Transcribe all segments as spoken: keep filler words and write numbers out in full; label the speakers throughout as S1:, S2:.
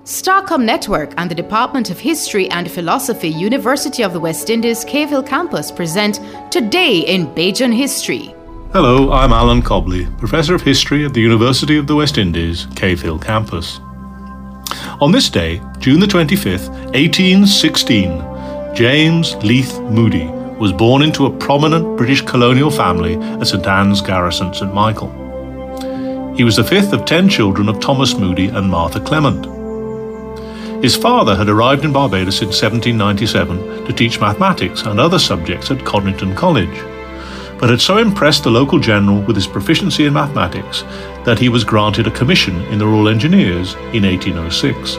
S1: Starcom Network and the Department of History and Philosophy, University of the West Indies, Cave Hill Campus present Today in Bajan History.
S2: Hello, I'm Alan Cobley, Professor of History at the University of the West Indies, Cave Hill Campus. On this day, June the twenty-fifth, eighteen sixteen, James Leith Moody was born into a prominent British colonial family at St Anne's Garrison, St Michael. He was the fifth of ten children of Thomas Moody and Martha Clement. His father had arrived in Barbados in seventeen ninety-seven to teach mathematics and other subjects at Codrington College, but had so impressed the local general with his proficiency in mathematics that he was granted a commission in the Royal Engineers in eighteen oh six.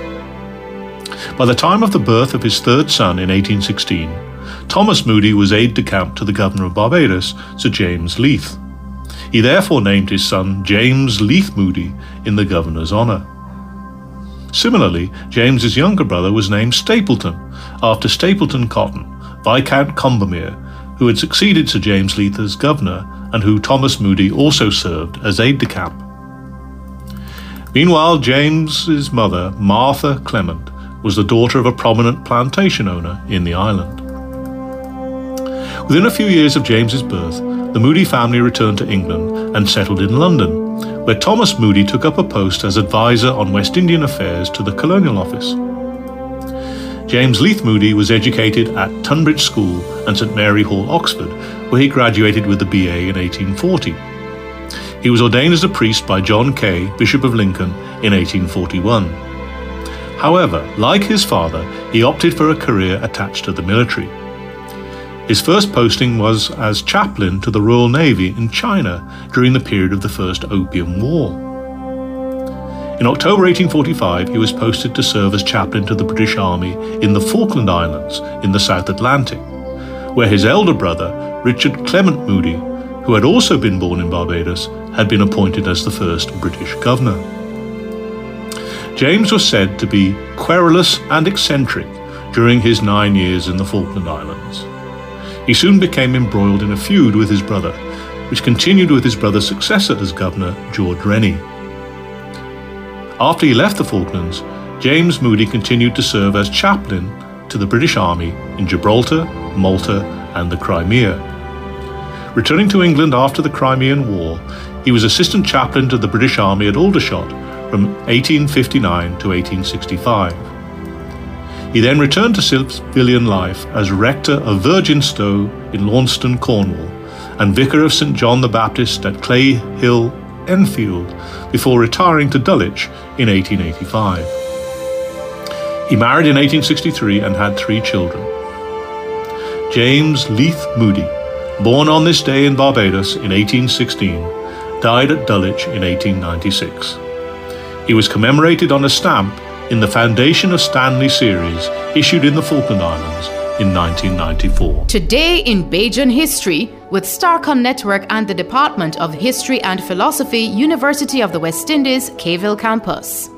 S2: By the time of the birth of his third son in eighteen sixteen, Thomas Moody was aide-de-camp to the Governor of Barbados, Sir James Leith. He therefore named his son James Leith Moody in the Governor's honour. Similarly, James's younger brother was named Stapleton, after Stapleton Cotton, Viscount Combermere, who had succeeded Sir James Leith as governor and who Thomas Moody also served as aide-de-camp. Meanwhile, James's mother, Martha Clement, was the daughter of a prominent plantation owner in the island. Within a few years of James's birth, the Moody family returned to England and settled in London, where Thomas Moody took up a post as advisor on West Indian affairs to the Colonial Office. James Leith Moody was educated at Tunbridge School and St Mary Hall, Oxford, where he graduated with a B A in eighteen forty. He was ordained as a priest by John Kay, Bishop of Lincoln, in eighteen forty-one. However, like his father, he opted for a career attached to the military. His first posting was as chaplain to the Royal Navy in China during the period of the First Opium War. In October eighteen forty-five, he was posted to serve as chaplain to the British Army in the Falkland Islands in the South Atlantic, where his elder brother, Richard Clement Moody, who had also been born in Barbados, had been appointed as the first British governor. James was said to be querulous and eccentric during his nine years in the Falkland Islands. He soon became embroiled in a feud with his brother, which continued with his brother's successor as governor, George Rennie. After he left the Falklands, James Moody continued to serve as chaplain to the British Army in Gibraltar, Malta, and the Crimea. Returning to England after the Crimean War, he was assistant chaplain to the British Army at Aldershot from eighteen fifty-nine to eighteen sixty-five. He then returned to civilian life as rector of Virginstowe in Launceston, Cornwall, and vicar of St John the Baptist at Clay Hill, Enfield, before retiring to Dulwich in eighteen eighty-five. He married in eighteen sixty-three and had three children. James Leith Moody, born on this day in Barbados in eighteen sixteen, died at Dulwich in eighteen ninety-six. He was commemorated on a stamp in the Foundation of Stanley series issued in the Falkland Islands in nineteen ninety-four.
S1: Today in Bajan History with Starcom Network and the Department of History and Philosophy, University of the West Indies, Cave Hill Campus.